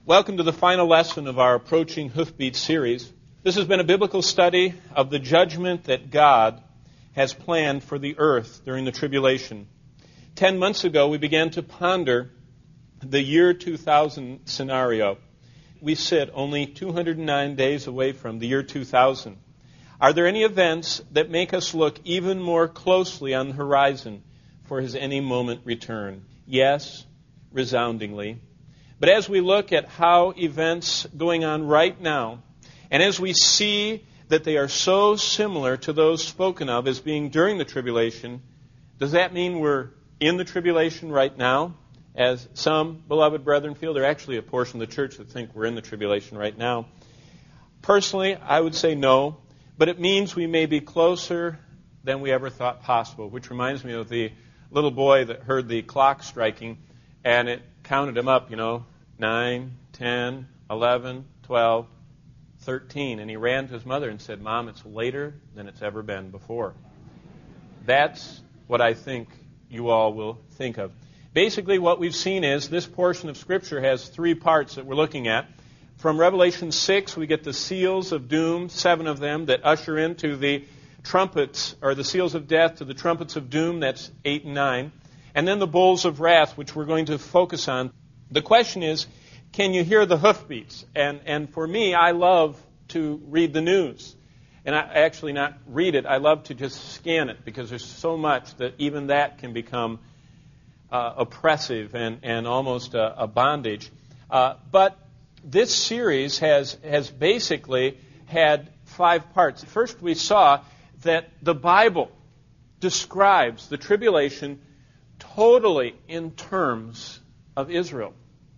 Welcome to the final lesson of our Approaching Hoofbeats series. This has been a biblical study of the judgment that God has planned for the earth during the tribulation. 10 months ago, we began to ponder the year 2000 scenario. We sit only 209 days away from the year 2000. Are there any events that make us look even more closely on the horizon for His any moment return? Yes, resoundingly. But as we look at how events going on right now, and as we see that they are so similar to those spoken of as being during the tribulation, does that mean we're in the tribulation right now? As some beloved brethren feel, they're actually a portion of the church that think we're in the tribulation right now. Personally, I would say no, but it means we may be closer than we ever thought possible, which reminds me of the little boy that heard the clock striking, and it counted him up, 9, 10, 11, 12, 13. And he ran to his mother and said, "Mom, it's later than it's ever been before." That's what I think you all will think of. Basically, what we've seen is this portion of Scripture has 3 parts that we're looking at. From Revelation 6, we get the seals of doom, 7 of them, that usher into the trumpets, or the seals of death to the trumpets of doom, that's 8 and 9. And then the bowls of wrath, which we're going to focus on. The question is, can you hear the hoofbeats? And for me, I love to read the news. And I actually not read it, I love to just scan it, because there's so much that even that can become oppressive and almost a bondage. But this series has basically had 5 parts. First, we saw that the Bible describes the tribulation totally in terms of Israel.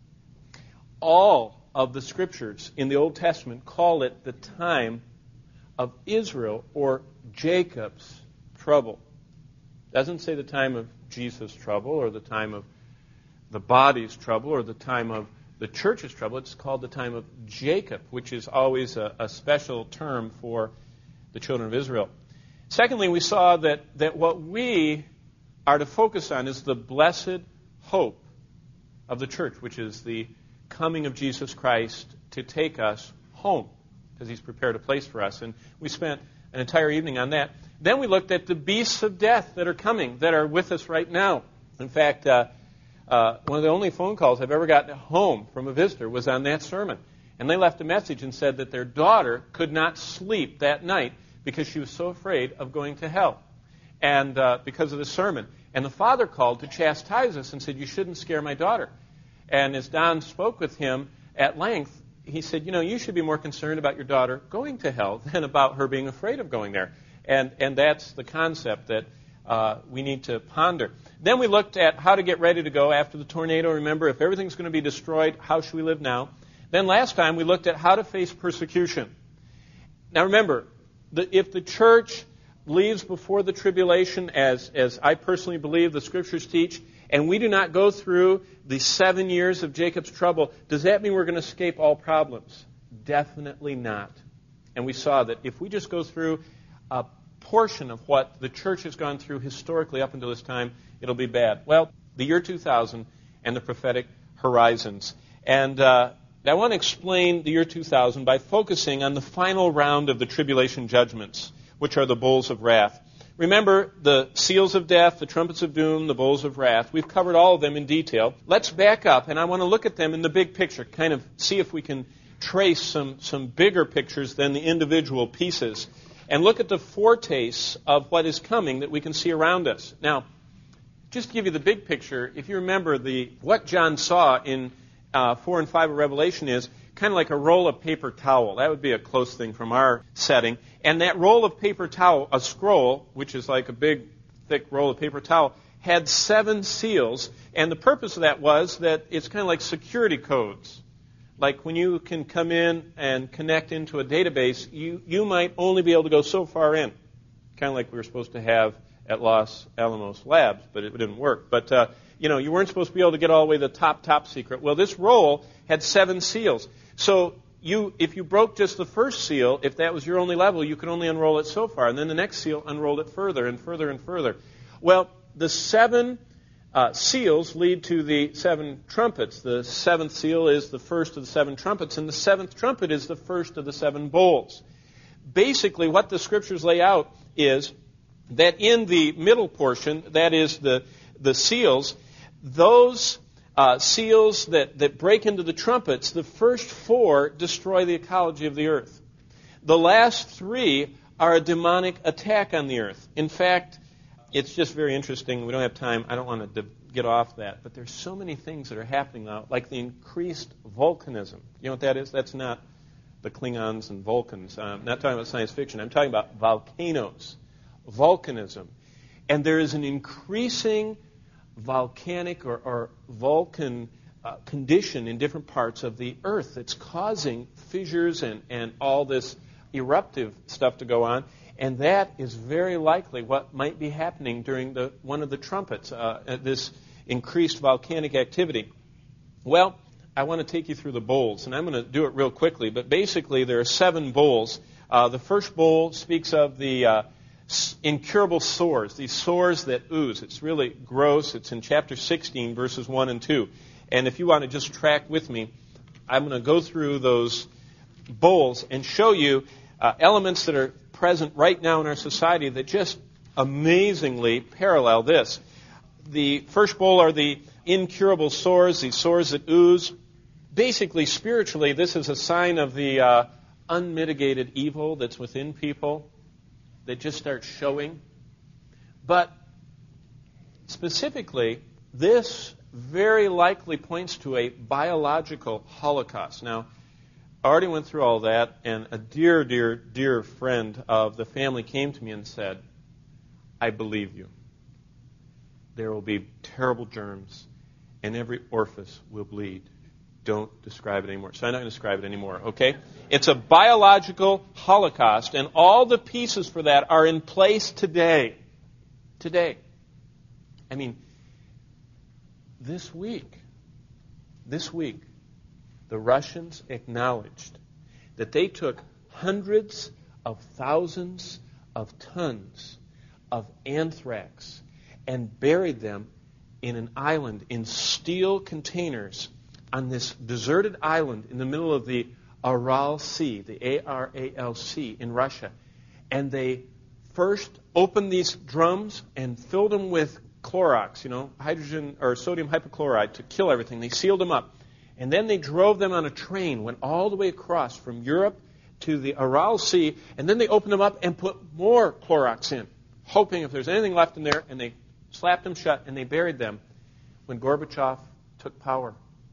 All of the Scriptures in the Old Testament call it the time of Israel or Jacob's trouble. It doesn't say the time of Jesus' trouble or the time of the body's trouble or the time of the church's trouble. It's called the time of Jacob, which is always a special term for the children of Israel. Secondly, we saw that what we are to focus on is the blessed hope of the church, which is the coming of Jesus Christ to take us home, because He's prepared a place for us. And we spent an entire evening on that. Then we looked at the beasts of death that are coming, that are with us right now. In fact, one of the only phone calls I've ever gotten home from a visitor was on that sermon. And they left a message and said that their daughter could not sleep that night because she was so afraid of going to hell, and because of the sermon. And the father called to chastise us and said, "You shouldn't scare my daughter." And as Don spoke with him at length, he said, you should be more concerned about your daughter going to hell than about her being afraid of going there. And that's the concept that we need to ponder. Then we looked at how to get ready to go after the tornado. Remember, if everything's going to be destroyed, how should we live now? Then last time we looked at how to face persecution. Now remember, if the church leaves before the tribulation, as I personally believe the Scriptures teach, and we do not go through the 7 years of Jacob's trouble, does that mean we're going to escape all problems? Definitely not. And we saw that if we just go through a portion of what the church has gone through historically up until this time, it'll be bad. Well, the year 2000 and the prophetic horizons. And I want to explain the year 2000 by focusing on the final round of the tribulation judgments, which are the bowls of wrath. Remember the seals of death, the trumpets of doom, the bowls of wrath. We've covered all of them in detail. Let's back up, and I want to look at them in the big picture, kind of see if we can trace some bigger pictures than the individual pieces, and look at the foretastes of what is coming that we can see around us. Now, just to give you the big picture, if you remember what John saw in 4 and 5 of Revelation is kind of like a roll of paper towel. That would be a close thing from our setting. And that roll of paper towel, a scroll, which is like a big, thick roll of paper towel, had 7 seals. And the purpose of that was that it's kind of like security codes. Like when you can come in and connect into a database, you might only be able to go so far in. Kind of like we were supposed to have at Los Alamos Labs, but it didn't work. But, you weren't supposed to be able to get all the way to the top secret. Well, this roll had 7 seals. So if you broke just the first seal, if that was your only level, you could only unroll it so far. And then the next seal unrolled it further and further and further. Well, the 7 seals lead to the 7 trumpets. The 7th seal is the first of the 7 trumpets, and the 7th trumpet is the first of the 7 bowls. Basically, what the Scriptures lay out is that in the middle portion, that is the seals, those seals that break into the trumpets, the first 4 destroy the ecology of the earth. The last 3 are a demonic attack on the earth. In fact, it's just very interesting. We don't have time. I don't want to get off that. But there's so many things that are happening now, like the increased volcanism. You know what that is? That's not the Klingons and Vulcans. I'm not talking about science fiction. I'm talking about volcanoes, volcanism. And there is an increasing volcanic or Vulcan condition in different parts of the earth that's causing fissures and all this eruptive stuff to go on. And that is very likely what might be happening during one of the trumpets, this increased volcanic activity. Well, I want to take you through the bowls, and I'm going to do it real quickly. But basically, there are 7 bowls. The first bowl speaks of the incurable sores, these sores that ooze. It's really gross. It's in chapter 16, verses 1 and 2. And if you want to just track with me, I'm going to go through those bowls and show you elements that are present right now in our society that just amazingly parallel this. The first bowl are the incurable sores, these sores that ooze. Basically, spiritually, this is a sign of the unmitigated evil that's within people that just starts showing. But specifically, this very likely points to a biological holocaust. Now, I already went through all that, and a dear, dear, dear friend of the family came to me and said, I believe you. There will be terrible germs, and every orifice will bleed. Don't describe it anymore. So I'm not going to describe it anymore, okay? It's a biological holocaust, and all the pieces for that are in place today. Today. I mean, this week, the Russians acknowledged that they took hundreds of thousands of tons of anthrax and buried them in an island in steel containers on this deserted island in the middle of the Aral Sea, the Aral Sea in Russia. And they first opened these drums and filled them with Clorox, hydrogen or sodium hypochlorite to kill everything. They sealed them up. And then they drove them on a train, went all the way across from Europe to the Aral Sea, and then they opened them up and put more Clorox in, hoping if there's anything left in there, and they slapped them shut and they buried them when Gorbachev took power.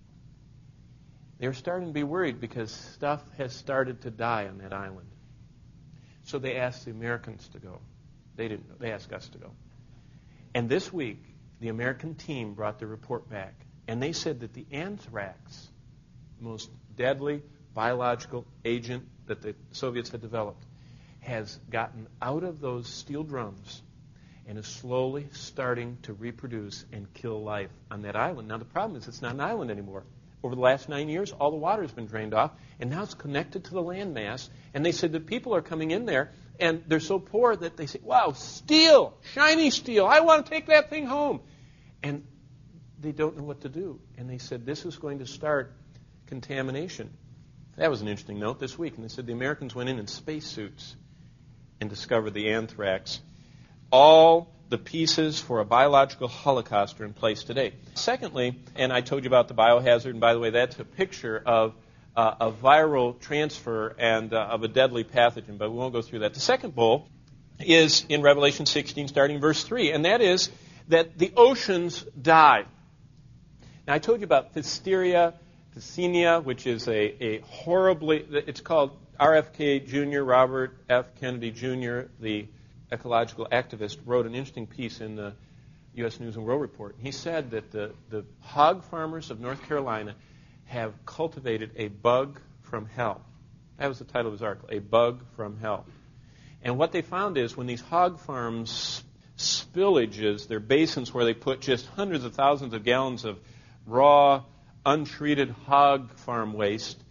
They were starting to be worried because stuff has started to die on that island. So they asked the Americans to go. They didn't. They asked us to go. And this week, the American team brought the report back. And they said that the anthrax, the most deadly biological agent that the Soviets had developed, has gotten out of those steel drums and is slowly starting to reproduce and kill life on that island. Now, the problem is it's not an island anymore. Over the last 9 years, all the water has been drained off, and now it's connected to the landmass. And they said that people are coming in there, and they're so poor that they say, wow, steel, shiny steel, I want to take that thing home. And they don't know what to do. And they said, this is going to start contamination. That was an interesting note this week. And they said the Americans went in spacesuits and discovered the anthrax. All the pieces for a biological holocaust are in place today. Secondly, and I told you about the biohazard, and by the way, that's a picture of a viral transfer and of a deadly pathogen, but we won't go through that. The second bowl is in Revelation 16, starting verse 3, and that is that the oceans die. Now, I told you about Thysania, which is a horribly, it's called RFK Jr., Robert F. Kennedy Jr., the ecological activist, wrote an interesting piece in the U.S. News and World Report. He said that the hog farmers of North Carolina have cultivated a bug from hell. That was the title of his article, A Bug from Hell. And what they found is when these hog farms spillages, they're basins where they put just hundreds of thousands of gallons of raw, untreated hog farm waste,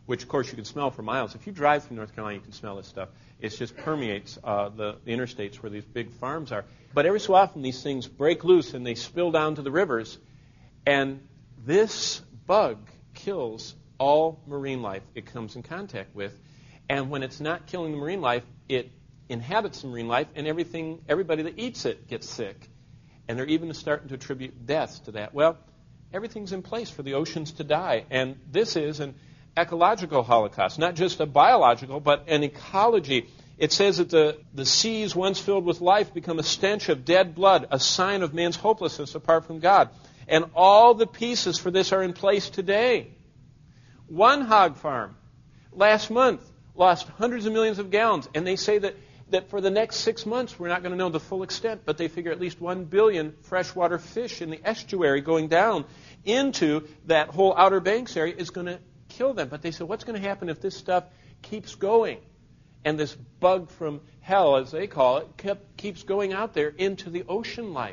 which, of course, you can smell for miles. If you drive through North Carolina, you can smell this stuff. It just permeates the interstates where these big farms are. But every so often, these things break loose and they spill down to the rivers. And this bug kills all marine life it comes in contact with. And when it's not killing the marine life, it inhabits the marine life, and everybody that eats it gets sick. And they're even starting to attribute deaths to that. Well, everything's in place for the oceans to die. And this is an ecological holocaust, not just a biological, but an ecology. It says that the seas, once filled with life, become a stench of dead blood, a sign of man's hopelessness apart from God. And all the pieces for this are in place today. One hog farm, last month, lost hundreds of millions of gallons, and they say that for the next 6 months, we're not going to know the full extent, but they figure at least 1 billion freshwater fish in the estuary going down into that whole Outer Banks area is going to kill them. But they said, what's going to happen if this stuff keeps going? And this bug from hell, as they call it, keeps going out there into the ocean life.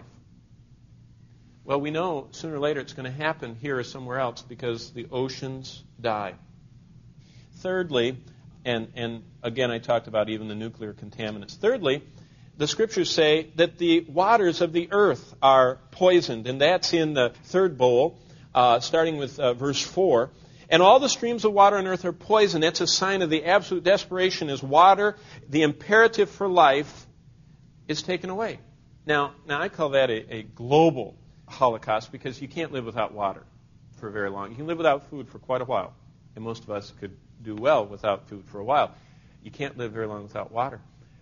Well, we know sooner or later it's going to happen here or somewhere else because the oceans die. Thirdly, and again I talked about even the nuclear contaminants. Thirdly, the Scriptures say that the waters of the earth are poisoned, and that's in the third bowl, starting with verse 4. And all the streams of water on earth are poisoned. That's a sign of the absolute desperation as water, the imperative for life, is taken away. Now I call that a global holocaust because you can't live without water for very long. You can live without food for quite a while, and most of us could do well without food for a while. You can't live very long without water.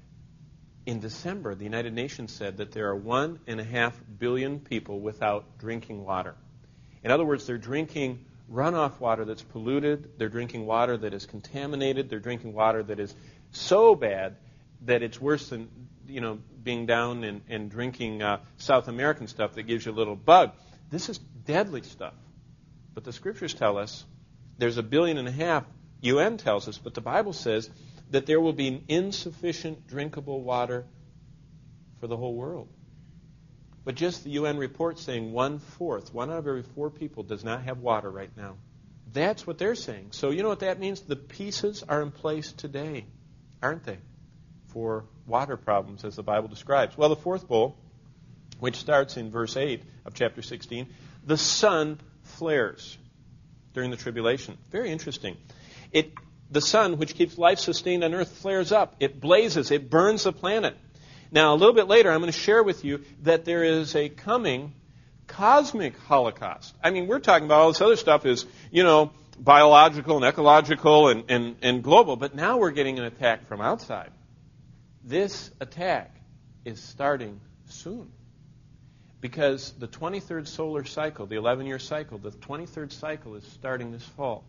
In December, the United Nations said that there are 1.5 billion people without drinking water. In other words, they're drinking runoff water that's polluted. They're drinking water that is contaminated. They're drinking water that is so bad that it's worse than, being down and drinking South American stuff that gives you a little bug. This is deadly stuff. But the Scriptures tell us there's 1.5 billion, UN tells us, but the Bible says that there will be insufficient drinkable water for the whole world. But just the UN report saying 1/4, 1 out of every 4 people does not have water right now. That's what they're saying. So you know what that means? The pieces are in place today, aren't they, for water problems as the Bible describes. Well, the fourth bowl, which starts in verse 8 of chapter 16, the sun flares during the tribulation. Very interesting. The sun, which keeps life sustained on earth, flares up. It blazes. It burns the planet. Now, a little bit later, I'm going to share with you that there is a coming cosmic holocaust. I mean, we're talking about all this other stuff is, biological and ecological and global, but now we're getting an attack from outside. This attack is starting soon because the 23rd solar cycle, the 11-year cycle, the 23rd cycle is starting this fall.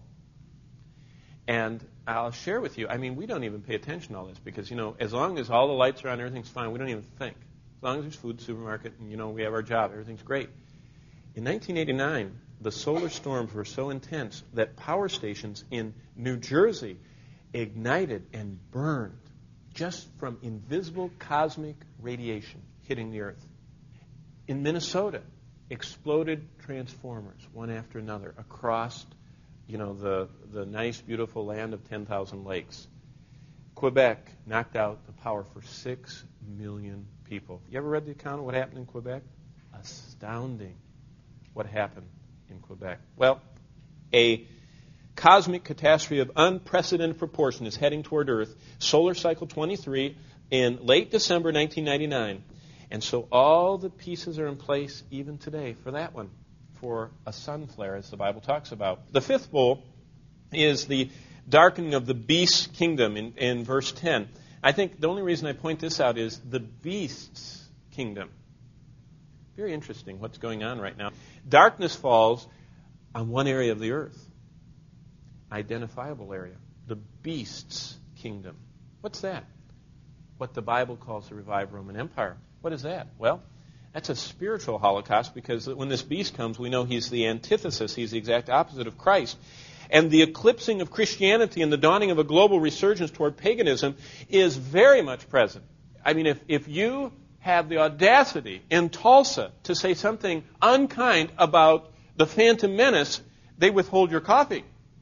And I'll share with you, we don't even pay attention to all this because, as long as all the lights are on, everything's fine. We don't even think. As long as there's food, supermarket, and, we have our job, everything's great. In 1989, the solar storms were so intense that power stations in New Jersey ignited and burned just from invisible cosmic radiation hitting the earth. In Minnesota, exploded transformers, one after another, across the nice, beautiful land of 10,000 lakes. Quebec knocked out the power for 6 million people. You ever read the account of what happened in Quebec? Astounding what happened in Quebec. Well, a cosmic catastrophe of unprecedented proportion is heading toward Earth, solar cycle 23, in late December 1999. And so all the pieces are in place even today for that one, for a sun flare, as the Bible talks about. The fifth bowl is the darkening of the beast's kingdom in verse 10. I think the only reason I point this out is the beast's kingdom. Very interesting what's going on right now. Darkness falls on one area of the earth, identifiable area, the beast's kingdom. What's that? What the Bible calls the revived Roman Empire. What is that? Well, that's a spiritual holocaust because when this beast comes, we know he's the antithesis. He's the exact opposite of Christ. And the eclipsing of Christianity and the dawning of a global resurgence toward paganism is very much present. If you have the audacity in Tulsa to say something unkind about the Phantom Menace, they withhold your coffee.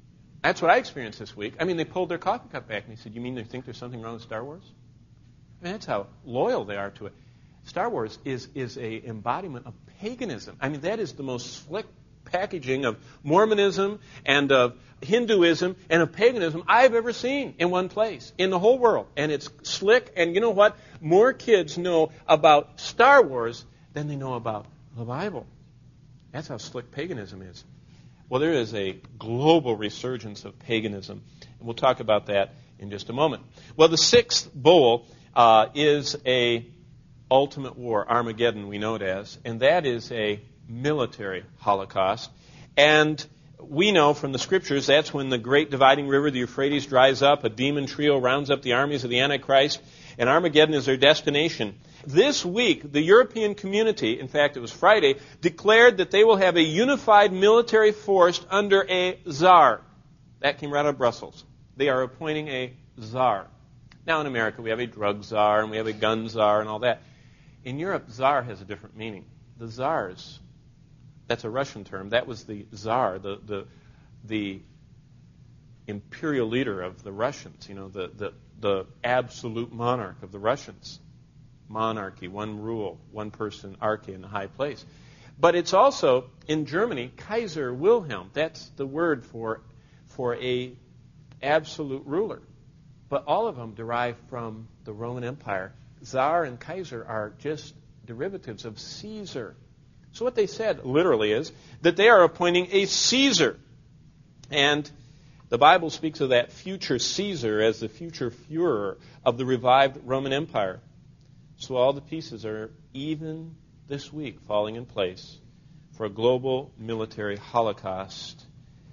That's what I experienced this week. I mean, they pulled their coffee cup back and they said, "You mean they think there's something wrong with Star Wars?" I mean, that's how loyal they are to it. Star Wars is a embodiment of paganism. I mean, that is the most slick packaging of Mormonism and of Hinduism and of paganism I've ever seen in one place, in the whole world. And it's slick, and you know what? More kids know about Star Wars than they know about the Bible. That's how slick paganism is. Well, there is a global resurgence of paganism, and we'll talk about that in just a moment. Well, the sixth bowl is a ultimate war, Armageddon we know it as, and that is a military holocaust. And we know from the Scriptures that's when the great dividing river, the Euphrates, dries up, a demon trio rounds up the armies of the Antichrist, and Armageddon is their destination. This week, the European community, in fact it was Friday, declared that they will have a unified military force under a czar. That came right out of Brussels. They are appointing a czar. Now in America we have a drug czar and we have a gun czar and all that. In Europe, czar has a different meaning. The czars, that's a Russian term, that was the czar, the imperial leader of the Russians, you know, the absolute monarch of the Russians. Monarchy, one rule, one person, arche in the high place. But it's also, in Germany, Kaiser Wilhelm. That's the word for a absolute ruler. But all of them derive from the Roman Empire. Tsar and Kaiser are just derivatives of Caesar. So what they said literally is that they are appointing a Caesar. And the Bible speaks of that future Caesar as the future Führer of the revived Roman Empire. So all the pieces are, even this week, falling in place for a global military holocaust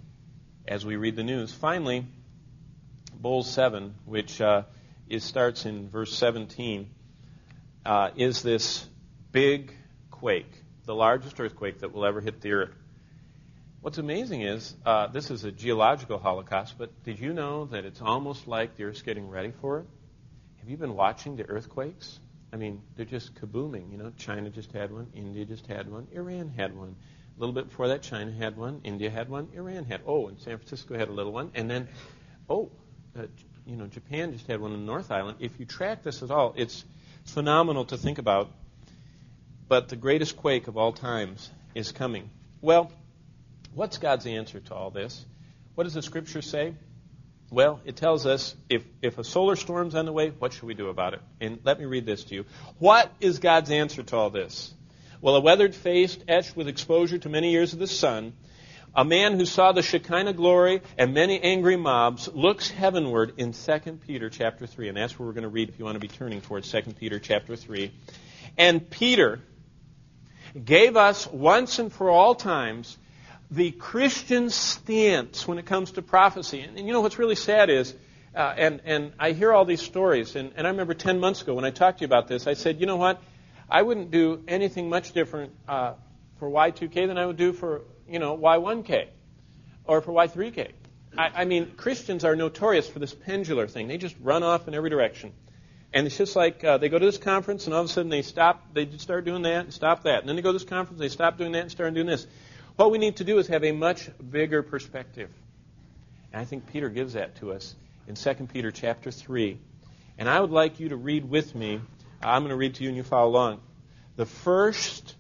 as we read the news. Finally, Bowl 7, which starts in verse 17, is this big quake, the largest earthquake that will ever hit the earth. What's amazing is this is a geological holocaust, but did you know that it's almost like the Earth's getting ready for it? Have you been watching the earthquakes? I mean, they're just kabooming. You know, China just had one, India just had one, Iran had one. A little bit before that, China had one, India had one, Iran had. Oh, and San Francisco had a little one. And then, Japan just had one in the North Island. If you track this at all, it's phenomenal to think about. But the greatest quake of all times is coming. Well, what's God's answer to all this? What does the Scripture say? Well, it tells us if a solar storm's on the way, what should we do about it? And let me read this to you. What is God's answer to all this? Well, a weathered face etched with exposure to many years of the sun, a man who saw the Shekinah glory and many angry mobs looks heavenward in 2 Peter chapter 3. And that's where we're going to read if you want to be turning towards 2 Peter chapter 3. And Peter gave us once and for all times the Christian stance when it comes to prophecy. And you know what's really sad is, and I hear all these stories, and I remember 10 months ago when I talked to you about this, I said, you know what, I wouldn't do anything much different for Y2K than I would do for, Y1K or for Y3K. I mean, Christians are notorious for this pendular thing. They just run off in every direction. And it's just like they go to this conference, and all of a sudden they start doing that and stop that. And then they go to this conference, they stop doing that and start doing this. What we need to do is have a much bigger perspective. And I think Peter gives that to us in 2 Peter chapter 3. And I would like you to read with me. I'm going to read to you and you follow along. The first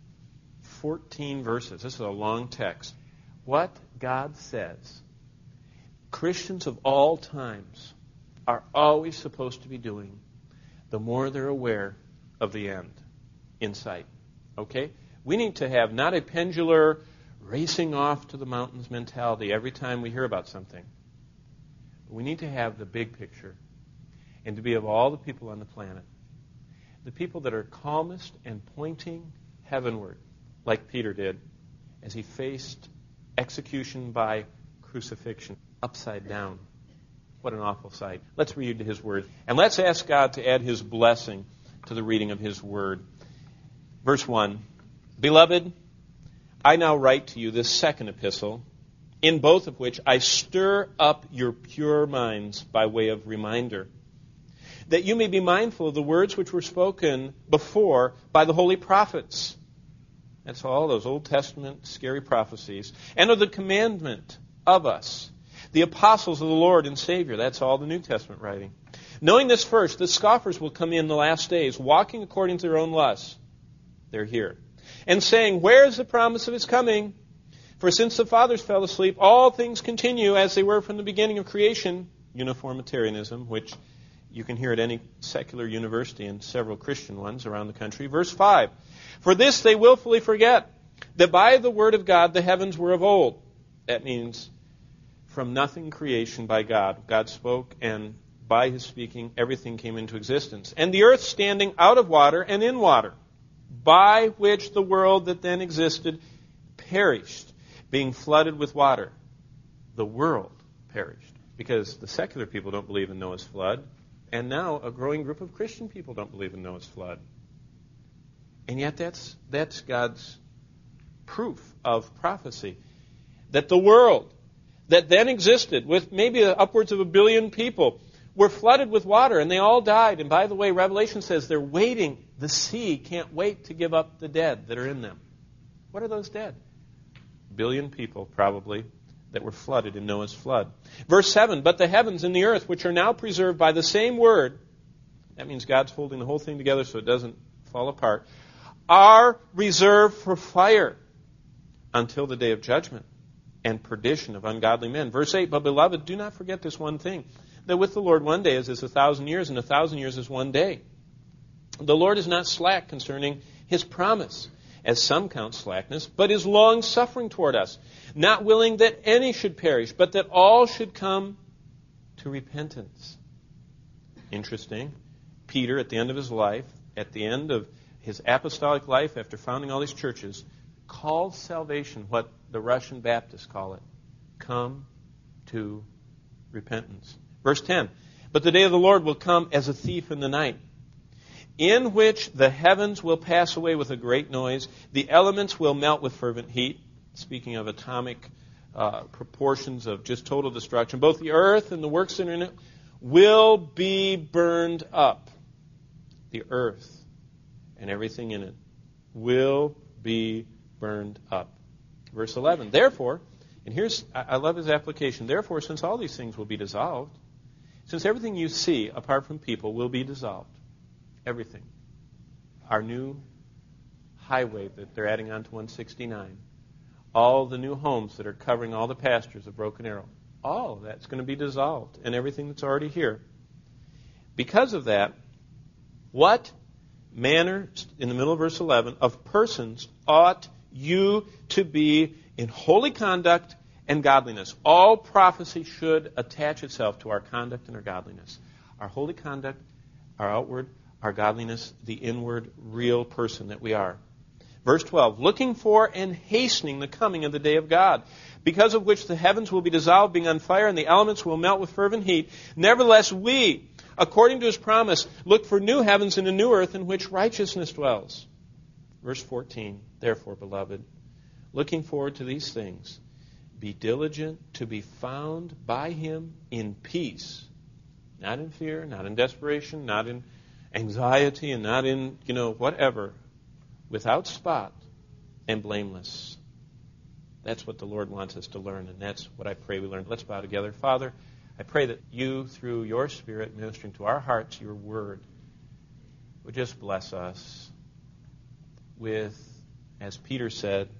14 verses. This is a long text. What God says, Christians of all times are always supposed to be doing, the more they're aware of the end in sight. Okay? We need to have not a pendular racing off to the mountains mentality every time we hear about something. We need to have the big picture and to be of all the people on the planet, the people that are calmest and pointing heavenward, like Peter did as he faced execution by crucifixion, upside down. What an awful sight. Let's read his word. And let's ask God to add his blessing to the reading of his word. Verse 1. Beloved, I now write to you this second epistle, in both of which I stir up your pure minds by way of reminder, that you may be mindful of the words which were spoken before by the holy prophets. That's all those Old Testament scary prophecies. And of the commandment of us, the apostles of the Lord and Savior. That's all the New Testament writing. Knowing this first, the scoffers will come in the last days, walking according to their own lusts. They're here. And saying, where is the promise of his coming? For since the fathers fell asleep, all things continue as they were from the beginning of creation. Uniformitarianism, which you can hear at any secular university and several Christian ones around the country. Verse 5, for this they willfully forget, that by the word of God the heavens were of old. That means from nothing creation by God. God spoke, and by his speaking everything came into existence. And the earth standing out of water and in water, by which the world that then existed perished, being flooded with water. The world perished. Because the secular people don't believe in Noah's flood, and now a growing group of Christian people don't believe in Noah's flood. And yet that's God's proof of prophecy. That the world that then existed, with maybe upwards of 1 billion people, were flooded with water, and they all died. And by the way, Revelation says they're waiting. The sea can't wait to give up the dead that are in them. What are those dead? 1 billion people, probably, that were flooded in Noah's flood. Verse 7, but the heavens and the earth, which are now preserved by the same word, that means God's holding the whole thing together so it doesn't fall apart, are reserved for fire until the day of judgment and perdition of ungodly men. Verse 8, but beloved, do not forget this one thing, that with the Lord 1 day is as 1,000 years, and 1,000 years is 1 day. The Lord is not slack concerning his promise, as some count slackness, but is long-suffering toward us, not willing that any should perish, but that all should come to repentance. Interesting. Peter, at the end of his life, at the end of his apostolic life, after founding all these churches, called salvation what the Russian Baptists call it. Come to repentance. Verse 10, but the day of the Lord will come as a thief in the night, in which the heavens will pass away with a great noise, the elements will melt with fervent heat. Speaking of atomic proportions of just total destruction, both the earth and the works that are in it will be burned up. The earth and everything in it will be burned up. Verse 11, therefore, and I love his application, therefore, since all these things will be dissolved, since everything you see apart from people will be dissolved, everything. Our new highway that they're adding on to 169. All the new homes that are covering all the pastures of Broken Arrow. All of that's going to be dissolved. And everything that's already here. Because of that, what manner, in the middle of verse 11, of persons ought you to be in holy conduct and godliness? All prophecy should attach itself to our conduct and our godliness. Our holy conduct, our outward, our godliness, the inward, real person that we are. Verse 12, looking for and hastening the coming of the day of God, because of which the heavens will be dissolved, being on fire, and the elements will melt with fervent heat. Nevertheless, we, according to his promise, look for new heavens and a new earth in which righteousness dwells. Verse 14, therefore, beloved, looking forward to these things, be diligent to be found by him in peace, not in fear, not in desperation, not in anxiety, and not in, whatever, without spot and blameless. That's what the Lord wants us to learn, and that's what I pray we learn. Let's bow together. Father, I pray that you, through your Spirit, ministering to our hearts, your word, would just bless us with, as Peter said,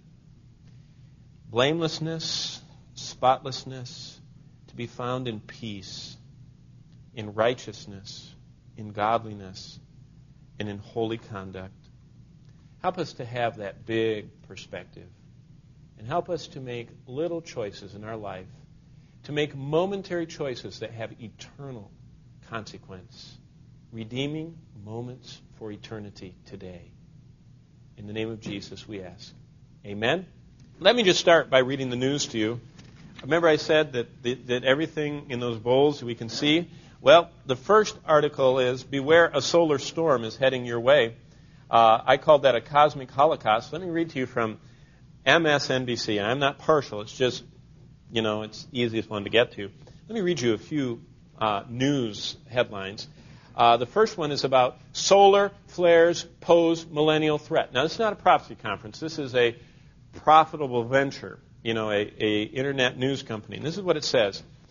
blamelessness, spotlessness, to be found in peace, in righteousness, in godliness, and in holy conduct. Help us to have that big perspective. And help us to make little choices in our life, to make momentary choices that have eternal consequence. Redeeming moments for eternity today. In the name of Jesus we ask. Amen? Let me just start by reading the news to you. Remember I said that everything in those bowls we can see? Well, the first article is, beware a solar storm is heading your way. I called that a cosmic holocaust. Let me read to you from MSNBC. And I'm not partial. It's just, it's the easiest one to get to. Let me read you a few news headlines. The first one is about solar flares pose millennial threat. Now, this is not a prophecy conference. This is a profitable venture, a internet news company. And this is what it says.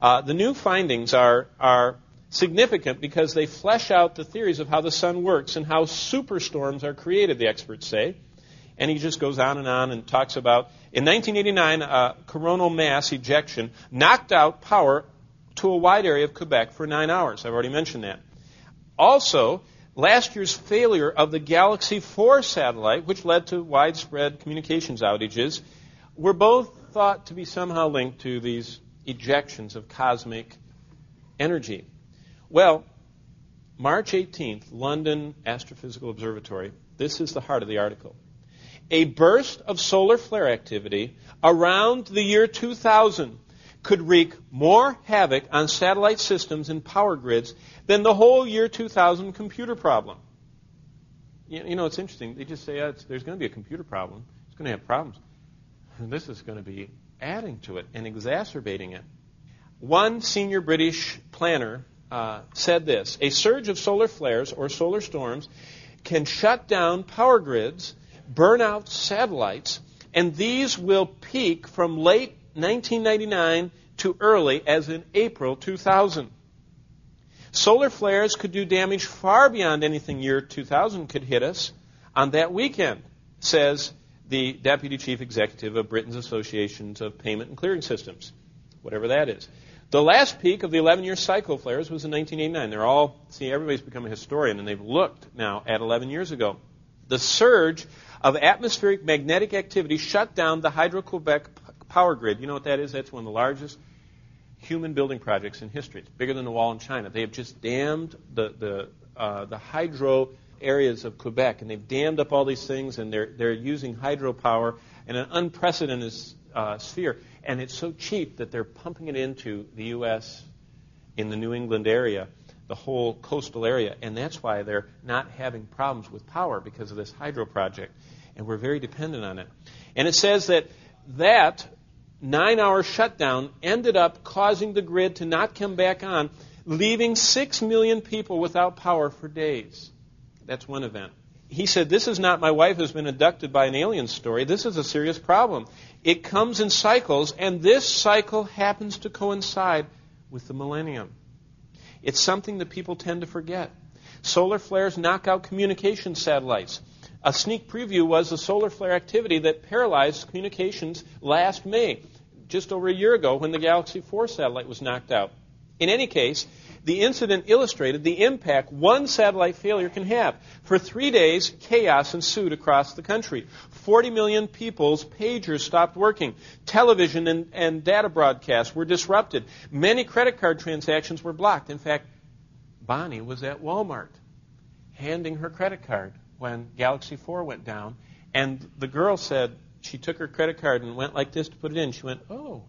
The new findings are significant because they flesh out the theories of how the sun works and how superstorms are created, the experts say. And he just goes on and talks about, in 1989, coronal mass ejection knocked out power to a wide area of Quebec for 9 hours. I've already mentioned that. Also, last year's failure of the Galaxy 4 satellite, which led to widespread communications outages, were both thought to be somehow linked to these ejections of cosmic energy. Well, March 18th, London Astrophysical Observatory, this is the heart of the article. A burst of solar flare activity around the year 2000 could wreak more havoc on satellite systems and power grids than the whole year 2000 computer problem. You know, it's interesting. They just say, there's going to be a computer problem. It's going to have problems. And this is going to be adding to it and exacerbating it. One senior British planner said this: a surge of solar flares or solar storms can shut down power grids, burn out satellites, and these will peak from late 1999 to early as in April 2000. Solar flares could do damage far beyond anything year 2000 could hit us on that weekend, says the Deputy Chief Executive of Britain's Associations of Payment and Clearing Systems, whatever that is. The last peak of the 11-year cycle flares was in 1989. Everybody's become a historian, and they've looked now at 11 years ago. The surge of atmospheric magnetic activity shut down the Hydro-Quebec power grid. You know what that is? That's one of the largest human building projects in history. It's bigger than the wall in China. They have just dammed the hydro areas of Quebec, and they've dammed up all these things, and they're using hydropower in an unprecedented sphere. And it's so cheap that they're pumping it into the U.S. in the New England area, the whole coastal area. And that's why they're not having problems with power, because of this hydro project. And we're very dependent on it. And it says that 9-hour shutdown ended up causing the grid to not come back on, leaving 6 million people without power for days. That's one event. He said, this is not my wife has been abducted by an alien story. This is a serious problem. It comes in cycles, and this cycle happens to coincide with the millennium. It's something that people tend to forget. Solar flares knock out communication satellites. A sneak preview was the solar flare activity that paralyzed communications last May, just over a year ago, when the Galaxy 4 satellite was knocked out. In any case, the incident illustrated the impact one satellite failure can have. For 3 days, chaos ensued across the country. 40 million people's pagers stopped working. Television and data broadcasts were disrupted. Many credit card transactions were blocked. In fact, Bonnie was at Walmart handing her credit card when Galaxy 4 went down. And the girl said she took her credit card and went like this to put it in. She went, oh.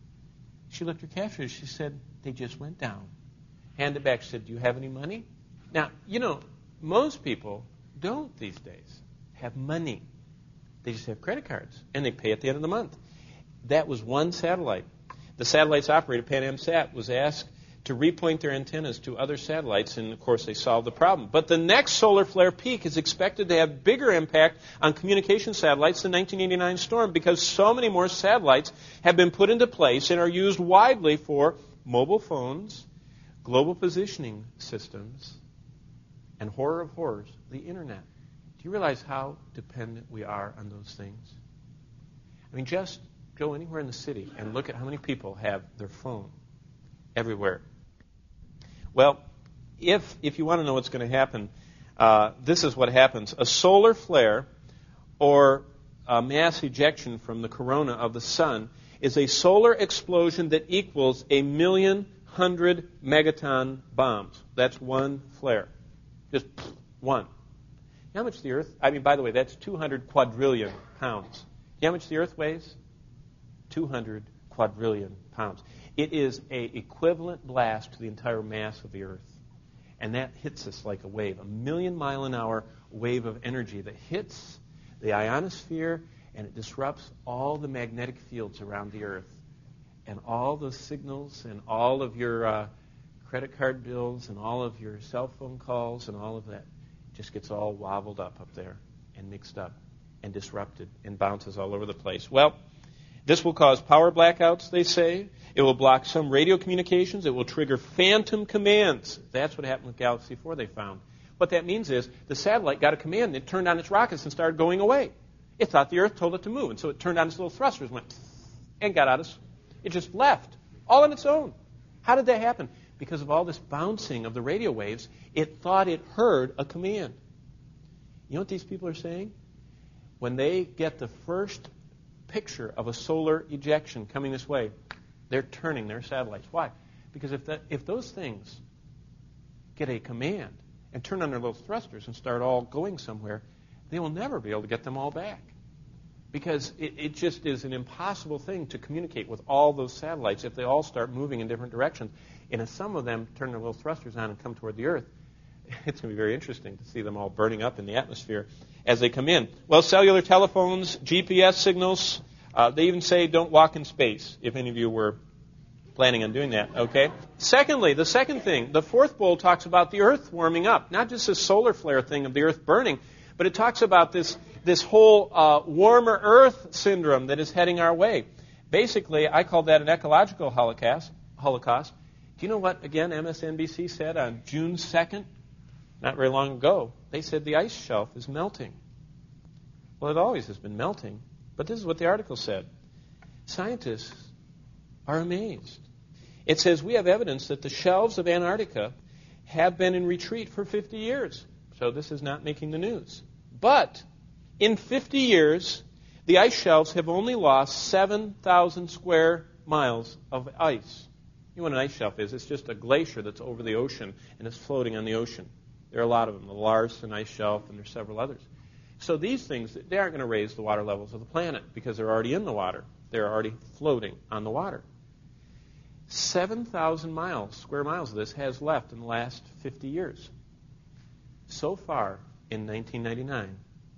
She looked at her cashier. She said, they just went down. Handed it back. She said, do you have any money? Now, most people don't these days have money. They just have credit cards, and they pay at the end of the month. That was one satellite. The satellite's operator, Pan Am Sat, was asked to repoint their antennas to other satellites, and of course they solved the problem. But the next solar flare peak is expected to have bigger impact on communication satellites than the 1989 storm, because so many more satellites have been put into place and are used widely for mobile phones, global positioning systems, and horror of horrors, the internet. Do you realize how dependent we are on those things? I mean, just go anywhere in the city and look at how many people have their phone everywhere. Well, if you want to know what's going to happen, this is what happens. A solar flare or a mass ejection from the corona of the sun is a solar explosion that equals 1,100,000 megaton bombs. That's one flare. Just one. You know how much the Earth... by the way, that's 200 quadrillion pounds. You know how much the Earth weighs? 200 quadrillion pounds. It is an equivalent blast to the entire mass of the Earth. And that hits us like a wave, a 1,000,000-mile-an-hour wave of energy that hits the ionosphere, and it disrupts all the magnetic fields around the Earth. And all the signals and all of your credit card bills and all of your cell phone calls and all of that just gets all wobbled up there and mixed up and disrupted and bounces all over the place. Well, This will cause power blackouts, they say. It will block some radio communications. It will trigger phantom commands. That's what happened with Galaxy 4 they found. What that means is the satellite got a command and it turned on its rockets and started going away. It thought the Earth told it to move, and so it turned on its little thrusters, went and got out of it. Just left, all on its own. How did that happen? Because of all this bouncing of the radio waves, it thought it heard a command. You know what these people are saying? When they get the first picture of a solar ejection coming this way, they're turning their satellites. Why? Because if those things get a command and turn on their little thrusters and start all going somewhere, they will never be able to get them all back. Because it just is an impossible thing to communicate with all those satellites if they all start moving in different directions. And if some of them turn their little thrusters on and come toward the Earth, it's going to be very interesting to see them all burning up in the atmosphere as they come in. Well, cellular telephones, GPS signals, they even say don't walk in space, if any of you were planning on doing that, okay? Secondly, the second thing, the fourth bowl talks about the Earth warming up, not just this solar flare thing of the Earth burning, but it talks about this whole warmer Earth syndrome that is heading our way. Basically, I call that an ecological holocaust. Do you know what, again, MSNBC said on June 2nd? Not very long ago. They said the ice shelf is melting. Well, it always has been melting, but this is what the article said. Scientists are amazed. It says, we have evidence that the shelves of Antarctica have been in retreat for 50 years. So this is not making the news. But in 50 years, the ice shelves have only lost 7,000 square miles of ice. You know what an ice shelf is? It's just a glacier that's over the ocean and it's floating on the ocean. There are a lot of them, the Larsen ice shelf, and there's several others. So these things, they aren't going to raise the water levels of the planet because they're already in the water. They're already floating on the water. 7,000 square miles of this has left in the last 50 years. So far, in 1999,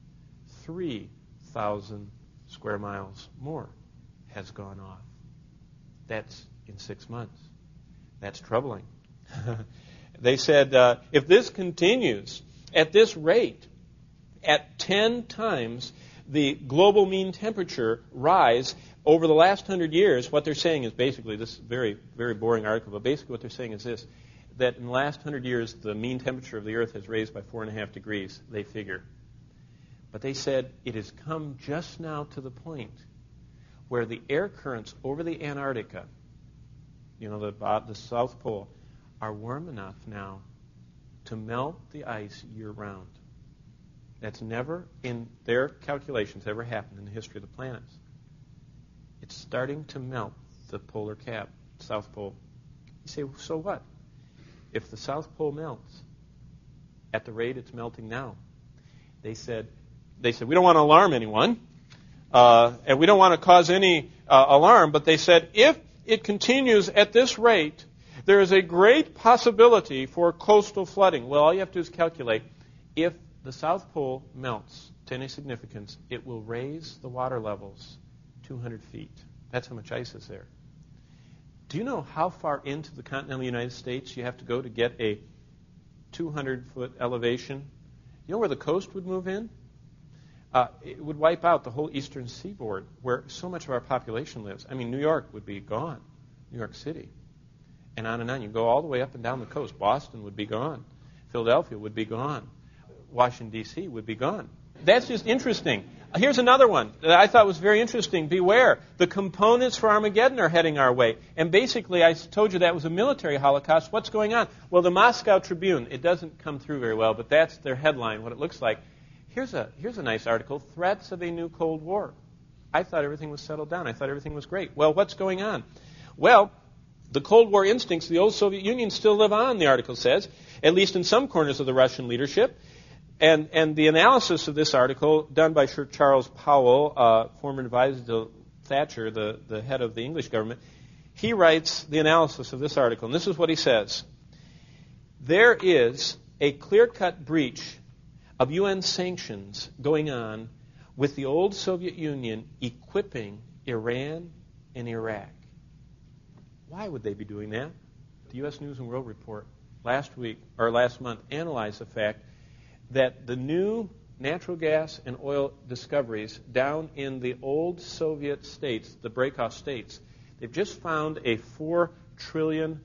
3,000 square miles more has gone off. That's in 6 months. That's troubling. They said, if this continues at this rate, at 10 times the global mean temperature rise over the last 100 years, what they're saying is basically, this is a very, very boring article, but basically what they're saying is this, that in the last 100 years, the mean temperature of the Earth has raised by 4.5 degrees, they figure. But they said it has come just now to the point where the air currents over the Antarctica, the South Pole, are warm enough now to melt the ice year-round. That's never, in their calculations, ever happened in the history of the planets. It's starting to melt the polar cap, South Pole. You say, so what? If the South Pole melts at the rate it's melting now, they said we don't want to alarm anyone, and we don't want to cause any alarm, but they said if it continues at this rate, there is a great possibility for coastal flooding. Well, all you have to do is calculate. If the South Pole melts to any significance, it will raise the water levels 200 feet. That's how much ice is there. Do you know how far into the continental United States you have to go to get a 200-foot elevation? You know where the coast would move in? It would wipe out the whole eastern seaboard where so much of our population lives. I mean, New York would be gone, New York City. And on. You go all the way up and down the coast. Boston would be gone. Philadelphia would be gone. Washington, D.C. would be gone. That's just interesting. Here's another one that I thought was very interesting. Beware, the components for Armageddon are heading our way. And basically, I told you that was a military holocaust. What's going on? Well, the Moscow Tribune, it doesn't come through very well, but that's their headline, what it looks like. Here's a nice article, Threats of a New Cold War. I thought everything was settled down. I thought everything was great. Well, what's going on? Well, the Cold War instincts of the old Soviet Union still live on, the article says, at least in some corners of the Russian leadership. And the analysis of this article, done by Sir Charles Powell, former advisor to Thatcher, the head of the English government, he writes the analysis of this article. And this is what he says. There is a clear-cut breach of UN sanctions going on with the old Soviet Union equipping Iran and Iraq. Why would they be doing that? The U.S. News and World Report last month analyzed the fact that the new natural gas and oil discoveries down in the old Soviet states, the break-off states. They've just found a $4 trillion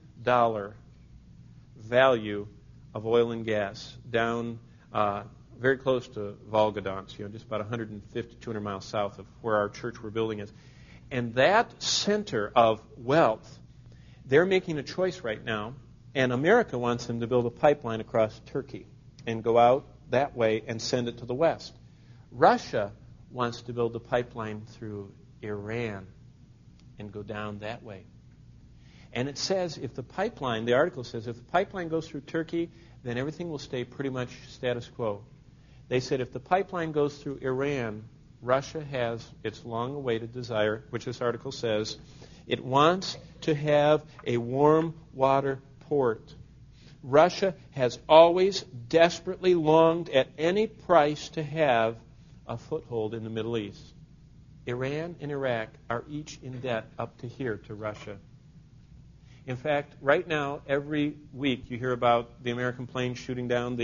value of oil and gas down very close to Volgodonsk, just about 150, 200 miles south of where our church we're building is. And that center of wealth, they're making a choice right now, and America wants them to build a pipeline across Turkey and go out that way and send it to the West. Russia wants to build a pipeline through Iran and go down that way. And it says if the pipeline, the article says, if the pipeline goes through Turkey, then everything will stay pretty much status quo. They said if the pipeline goes through Iran, Russia has its long-awaited desire, which this article says, it wants to have a warm water port. Russia has always desperately longed at any price to have a foothold in the Middle East. Iran and Iraq are each in debt up to here to Russia. In fact, right now, every week you hear about the American planes shooting down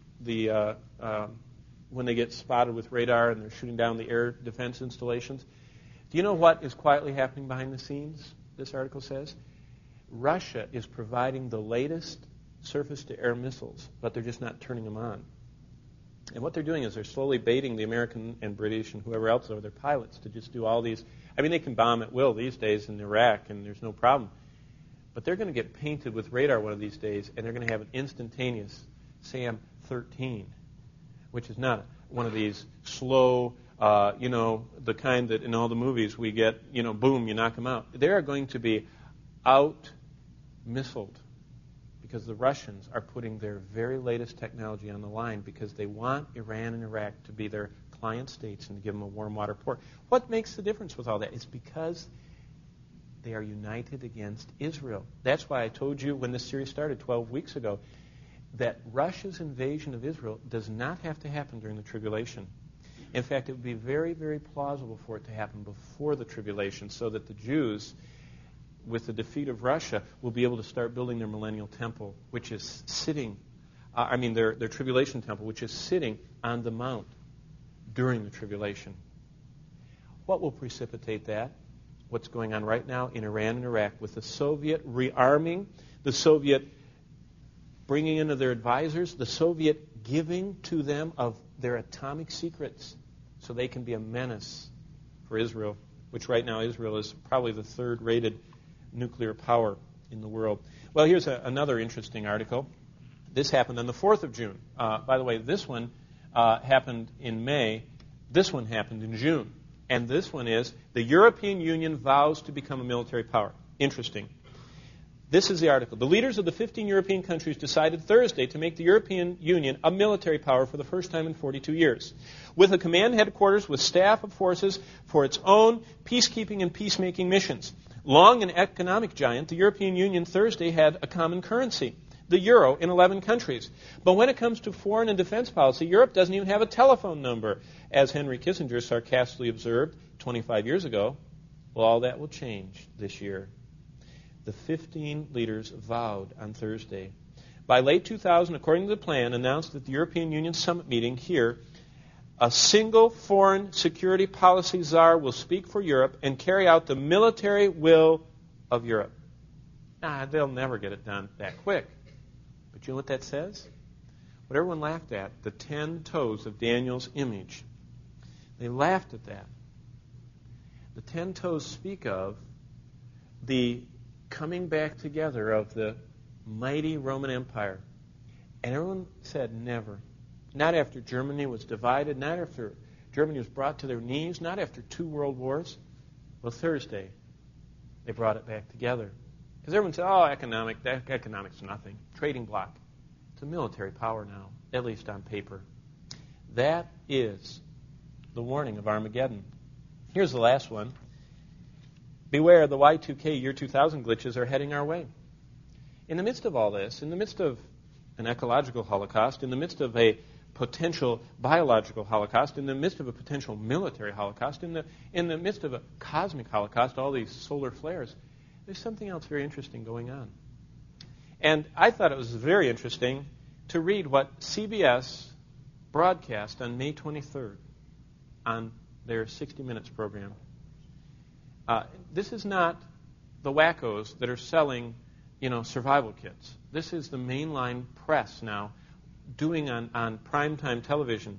when they get spotted with radar and they're shooting down the air defense installations. Do you know what is quietly happening behind the scenes, this article says? Russia is providing the latest surface-to-air missiles, but they're just not turning them on. And what they're doing is they're slowly baiting the American and British and whoever else are their pilots to just do all these. I mean, they can bomb at will these days in Iraq, and there's no problem. But they're going to get painted with radar one of these days, and they're going to have an instantaneous SAM-13, which is not one of these slow, the kind that in all the movies we get, boom, you knock them out. They are going to be out-missiled because the Russians are putting their very latest technology on the line because they want Iran and Iraq to be their client states and to give them a warm water port. What makes the difference with all that? It's because they are united against Israel. That's why I told you when this series started 12 weeks ago that Russia's invasion of Israel does not have to happen during the tribulation. In fact, it would be very, very plausible for it to happen before the tribulation so that the Jews, with the defeat of Russia, will be able to start building their millennial temple, which is sitting, their tribulation temple, which is sitting on the mount during the tribulation. What will precipitate that? What's going on right now in Iran and Iraq with the Soviet rearming, the Soviet bringing in their advisors, the Soviet giving to them of their atomic secrets so they can be a menace for Israel, which right now Israel is probably the third-rated nuclear power in the world. Well, here's another interesting article. This happened on the 4th of June. By the way, this one happened in May. This one happened in June. And this one is, the European Union vows to become a military power. Interesting. This is the article. The leaders of the 15 European countries decided Thursday to make the European Union a military power for the first time in 42 years, with a command headquarters with staff of forces for its own peacekeeping and peacemaking missions. Long an economic giant, the European Union Thursday had a common currency, the euro, in 11 countries. But when it comes to foreign and defense policy, Europe doesn't even have a telephone number, as Henry Kissinger sarcastically observed 25 years ago. Well, all that will change this year. The 15 leaders vowed on Thursday. By late 2000, according to the plan, announced at the European Union summit meeting here, a single foreign security policy czar will speak for Europe and carry out the military will of Europe. They'll never get it done that quick. But you know what that says? What everyone laughed at, the 10 toes of Daniel's image. They laughed at that. The 10 toes speak of the coming back together of the mighty Roman Empire. And everyone said never. Not after Germany was divided, not after Germany was brought to their knees, not after 2 world wars. Well, Thursday, they brought it back together. Because everyone said, economics nothing. Trading bloc. It's a military power now, at least on paper. That is the warning of Armageddon. Here's the last one. Beware, the Y2K year 2000 glitches are heading our way. In the midst of all this, in the midst of an ecological holocaust, in the midst of a potential biological holocaust, in the midst of a potential military holocaust, in the midst of a cosmic holocaust, all these solar flares, there's something else very interesting going on. And I thought it was very interesting to read what CBS broadcast on May 23rd on their 60 Minutes program. This is not the wackos that are selling, survival kits. This is the mainline press now doing on primetime television.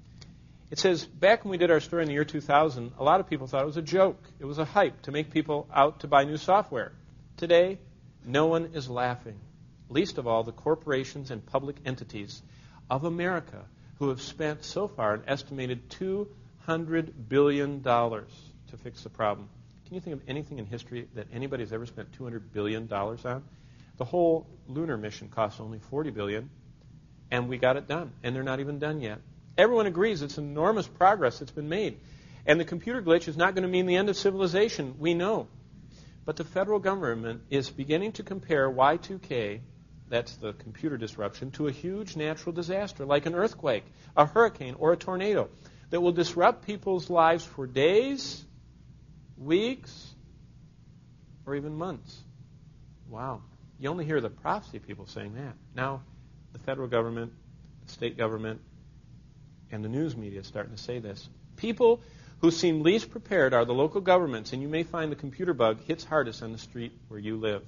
It says, back when we did our story in the year 2000, a lot of people thought it was a joke. It was a hype to make people out to buy new software. Today, no one is laughing, least of all the corporations and public entities of America who have spent so far an estimated $200 billion to fix the problem. Can you think of anything in history that anybody's ever spent $200 billion on? The whole lunar mission cost only $40 billion, and we got it done, and they're not even done yet. Everyone agrees it's enormous progress that's been made. And the computer glitch is not going to mean the end of civilization, we know. But the federal government is beginning to compare Y2K, that's the computer disruption, to a huge natural disaster like an earthquake, a hurricane, or a tornado that will disrupt people's lives for days, weeks, or even months. Wow. You only hear the prophecy people saying that. Now, the federal government, the state government, and the news media is starting to say this. People who seem least prepared are the local governments, and you may find the computer bug hits hardest on the street where you live.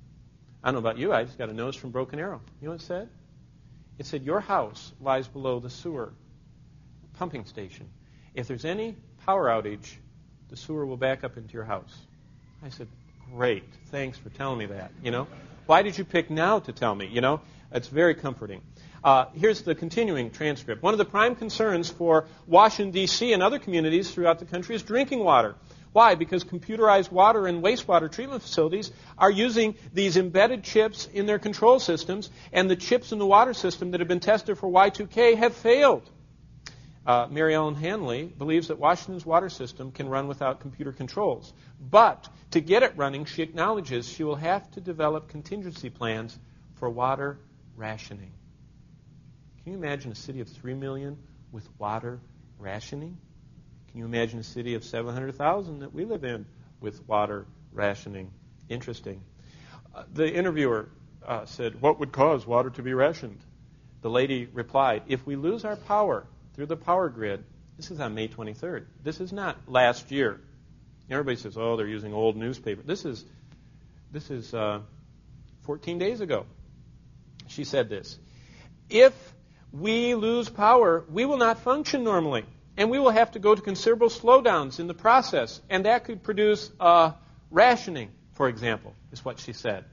I don't know about you, I just got a notice from Broken Arrow. You know what it said? It said, your house lies below the sewer pumping station. If there's any power outage, the sewer will back up into your house. I said, great, thanks for telling me that. Why did you pick now to tell me? It's very comforting. Here's the continuing transcript. One of the prime concerns for Washington, D.C. and other communities throughout the country is drinking water. Why? Because computerized water and wastewater treatment facilities are using these embedded chips in their control systems, and the chips in the water system that have been tested for Y2K have failed. Mary Ellen Hanley believes that Washington's water system can run without computer controls. But to get it running, she acknowledges she will have to develop contingency plans for water rationing. Can you imagine a city of 3 million with water rationing? Can you imagine a city of 700,000 that we live in with water rationing? Interesting. The interviewer said, what would cause water to be rationed? The lady replied, if we lose our power through the power grid, this is on May 23rd. This is not last year. Everybody says, oh, they're using old newspaper. This is 14 days ago. She said this, if we lose power, we will not function normally, and we will have to go to considerable slowdowns in the process, and that could produce rationing, for example, is what she said.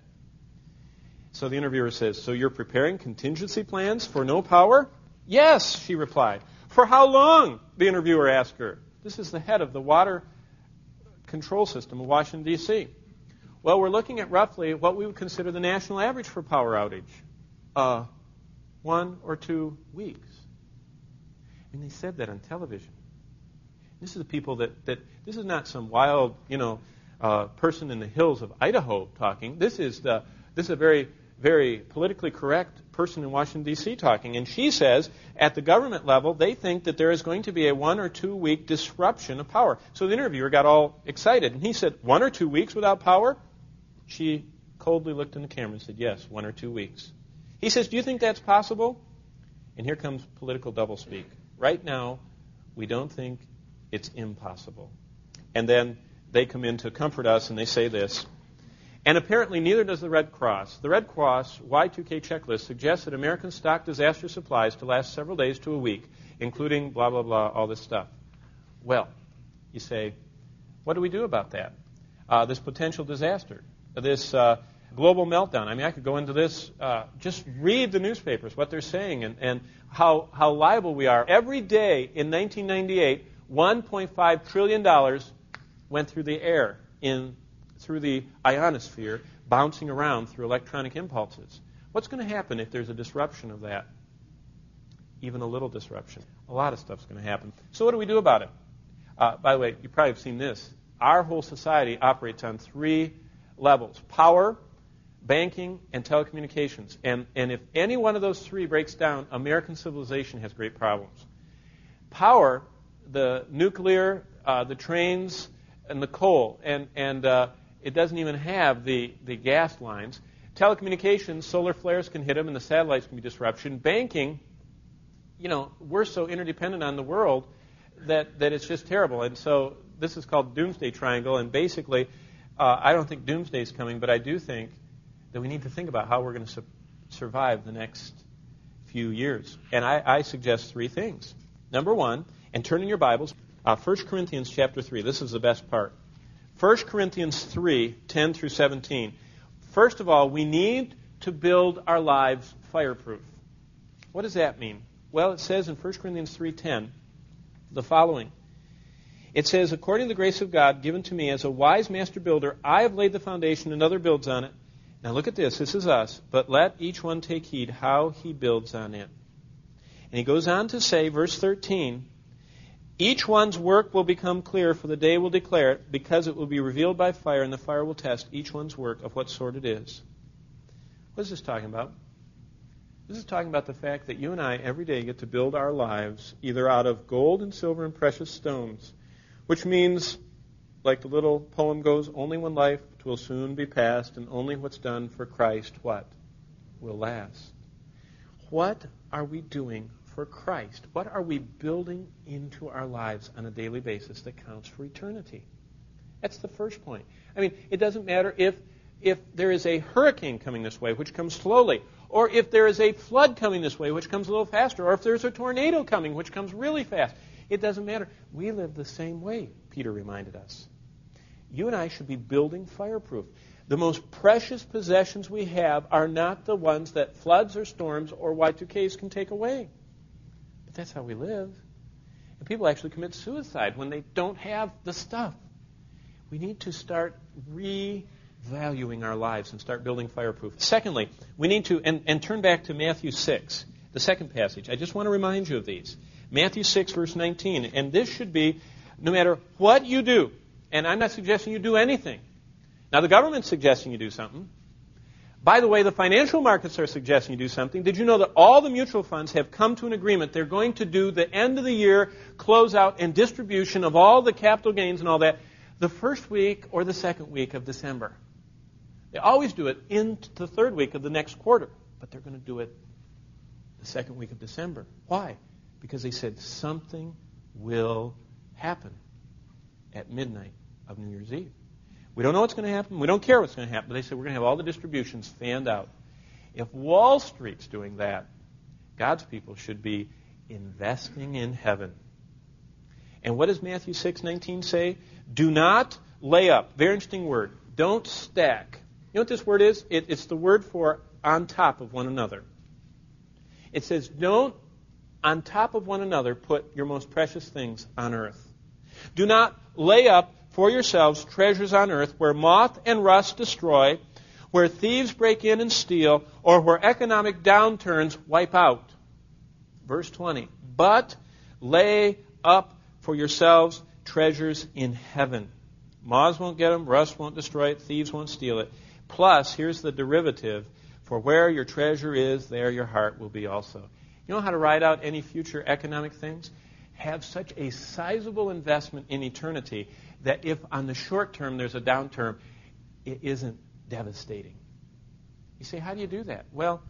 So the interviewer says, so you're preparing contingency plans for no power? Yes, she replied. For how long? The interviewer asked her. This is the head of the water control system of Washington, D.C. Well, we're looking at roughly what we would consider the national average for power outage. 1 or 2 weeks. And they said that on television. This is the people that this is not some wild, person in the hills of Idaho talking. This is a very, very politically correct person in Washington, D.C. talking. And she says, at the government level, they think that there is going to be a 1 or 2 week disruption of power. So the interviewer got all excited. And he said, 1 or 2 weeks without power? She coldly looked in the camera and said, yes, 1 or 2 weeks. He says, do you think that's possible? And here comes political doublespeak. Right now, we don't think it's impossible. And then they come in to comfort us and they say this. And apparently neither does the Red Cross. The Red Cross Y2K checklist suggests that Americans stock disaster supplies to last several days to a week, including blah, blah, blah, all this stuff. Well, you say, what do we do about that? This potential disaster, this global meltdown. I mean, I could go into this. Just read the newspapers, what they're saying, and how liable we are. Every day in 1998, $1.5 trillion went through the air, through the ionosphere, bouncing around through electronic impulses. What's going to happen if there's a disruption of that? Even a little disruption. A lot of stuff's going to happen. So what do we do about it? By the way, you probably have seen this. Our whole society operates on 3 levels: power, banking, and telecommunications. And if any one of those 3 breaks down, American civilization has great problems. Power, the nuclear, the trains, and the coal, and it doesn't even have the gas lines. Telecommunications, solar flares can hit them, and the satellites can be disruption. Banking, we're so interdependent on the world that it's just terrible. And so this is called Doomsday Triangle. And basically, I don't think Doomsday is coming, but I do think that we need to think about how we're going to survive the next few years. And I suggest three things. Number one, and turn in your Bibles, 1 Corinthians chapter 3. This is the best part. 1 Corinthians 3, 10 through 17. First of all, we need to build our lives fireproof. What does that mean? Well, it says in 1 Corinthians 3:10 the following. It says, according to the grace of God given to me as a wise master builder, I have laid the foundation, another builds on it. Now look at this. This is us. But let each one take heed how he builds on it. And he goes on to say, verse 13, each one's work will become clear, for the day will declare it, because it will be revealed by fire, and the fire will test each one's work of what sort it is. What is this talking about? This is talking about the fact that you and I every day get to build our lives either out of gold and silver and precious stones, which means, like the little poem goes, only one life will soon be past, and only what's done for Christ, what? Will last. What are we doing for Christ? What are we building into our lives on a daily basis that counts for eternity? That's the first point. I mean, it doesn't matter if there is a hurricane coming this way, which comes slowly, or if there is a flood coming this way, which comes a little faster, or if there's a tornado coming, which comes really fast. It doesn't matter. We live the same way, Peter reminded us. You and I should be building fireproof. The most precious possessions we have are not the ones that floods or storms or Y2Ks can take away. But that's how we live. And people actually commit suicide when they don't have the stuff. We need to start revaluing our lives and start building fireproof. Secondly, we need to, and turn back to Matthew 6, the second passage. I just want to remind you of these. Matthew 6, verse 19. And this should be, no matter what you do, and I'm not suggesting you do anything. Now, the government's suggesting you do something. By the way, the financial markets are suggesting you do something. Did you know that all the mutual funds have come to an agreement? They're going to do the end of the year closeout and distribution of all the capital gains and all that the first week or the second week of December. They always do it in the third week of the next quarter, but they're going to do it the second week of December. Why? Because they said something will happen at midnight of New Year's Eve. We don't know what's going to happen. We don't care what's going to happen. But they said we're going to have all the distributions fanned out. If Wall Street's doing that, God's people should be investing in heaven. And what does Matthew 6:19 say? Do not lay up. Very interesting word. Don't stack. You know what this word is? It's the word for on top of one another. It says don't on top of one another put your most precious things on earth. Do not lay up for yourselves treasures on earth where moth and rust destroy, where thieves break in and steal, or where economic downturns wipe out. Verse 20. But lay up for yourselves treasures in heaven. Moths won't get them, rust won't destroy it, thieves won't steal it. Plus, here's the derivative, for where your treasure is, there your heart will be also. You know how to ride out any future economic things? Have such a sizable investment in eternity that if on the short term there's a downturn, it isn't devastating. You say, how do you do that? Well,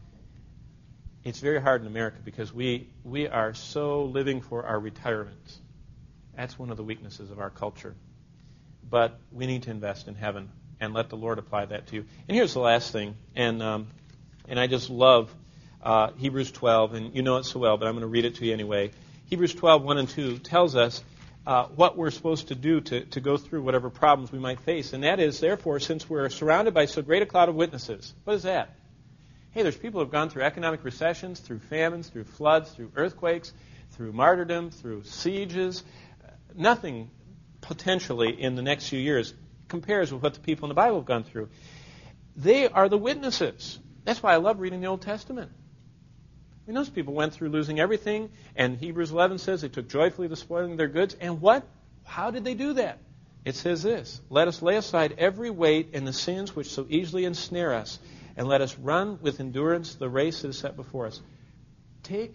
it's very hard in America because we are so living for our retirements. That's one of the weaknesses of our culture. But we need to invest in heaven and let the Lord apply that to you. And here's the last thing, and I just love Hebrews 12, and you know it so well, but I'm going to read it to you anyway. Hebrews 12, 1 and 2 tells us what we're supposed to do to go through whatever problems we might face. And that is, therefore, since we're surrounded by so great a cloud of witnesses. What is that? Hey, there's people who have gone through economic recessions, through famines, through floods, through earthquakes, through martyrdom, through sieges. Nothing potentially in the next few years compares with what the people in the Bible have gone through. They are the witnesses. That's why I love reading the Old Testament. I mean, those people went through losing everything, and Hebrews 11 says they took joyfully the spoiling of their goods. And what? How did they do that? It says this, let us lay aside every weight and the sins which so easily ensnare us, and let us run with endurance the race that is set before us. Take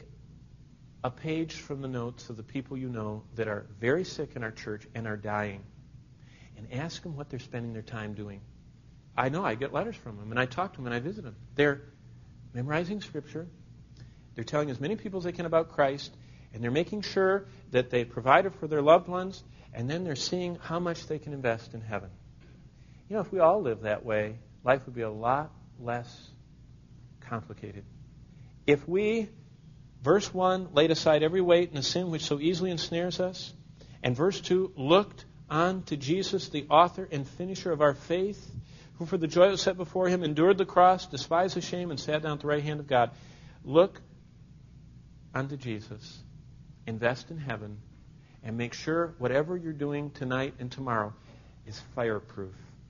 a page from the notes of the people you know that are very sick in our church and are dying, and ask them what they're spending their time doing. I know, I get letters from them, and I talk to them, and I visit them. They're memorizing Scripture. They're telling as many people as they can about Christ, and they're making sure that they provided for their loved ones, and then they're seeing how much they can invest in heaven. You know, if we all lived that way, life would be a lot less complicated. If we, verse 1, laid aside every weight and the sin which so easily ensnares us, and verse 2, looked on to Jesus, the author and finisher of our faith, who for the joy that was set before him endured the cross, despised the shame, and sat down at the right hand of God. Look unto Jesus, invest in heaven, and make sure whatever you're doing tonight and tomorrow is fireproof.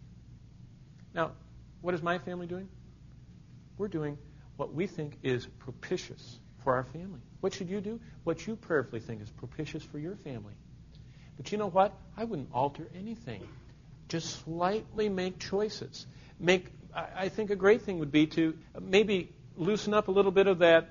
Now, what is my family doing? We're doing what we think is propitious for our family. What should you do? What you prayerfully think is propitious for your family. But you know what? I wouldn't alter anything. Just slightly make choices. I think a great thing would be to maybe loosen up a little bit of that,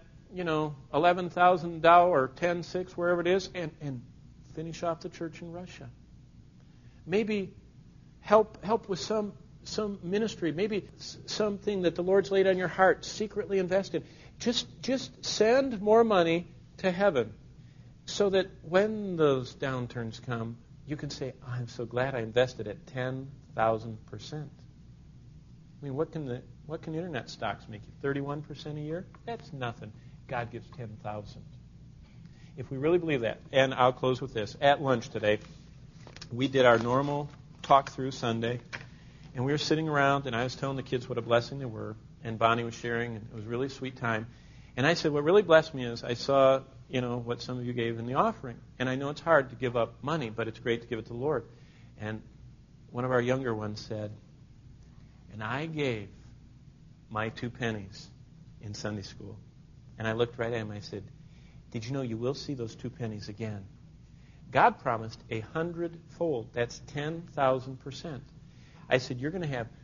$11,000 or 10,600, wherever it is, and finish off the church in Russia. Maybe help with some ministry, maybe something that the Lord's laid on your heart, secretly invest in. Just send more money to heaven so that when those downturns come, you can say, I'm so glad I invested at 10,000%. I mean, what can internet stocks make you? 31% a year? That's nothing. God gives 10,000. If we really believe that, and I'll close with this. At lunch today, we did our normal talk through Sunday, and we were sitting around, and I was telling the kids what a blessing they were, and Bonnie was sharing, and it was a really sweet time. And I said, what really blessed me is I saw, what some of you gave in the offering. And I know it's hard to give up money, but it's great to give it to the Lord. And one of our younger ones said, and I gave my 2 pennies in Sunday school. And I looked right at him and I said, did you know you will see those 2 pennies again? God promised 100-fold. That's 10,000%. I said, you're going to have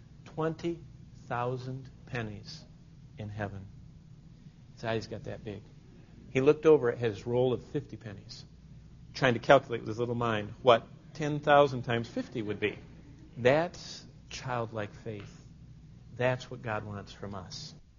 20,000 pennies in heaven. His eyes got that big. He looked over at his roll of 50 pennies, trying to calculate with his little mind what 10,000 times 50 would be. That's childlike faith. That's what God wants from us.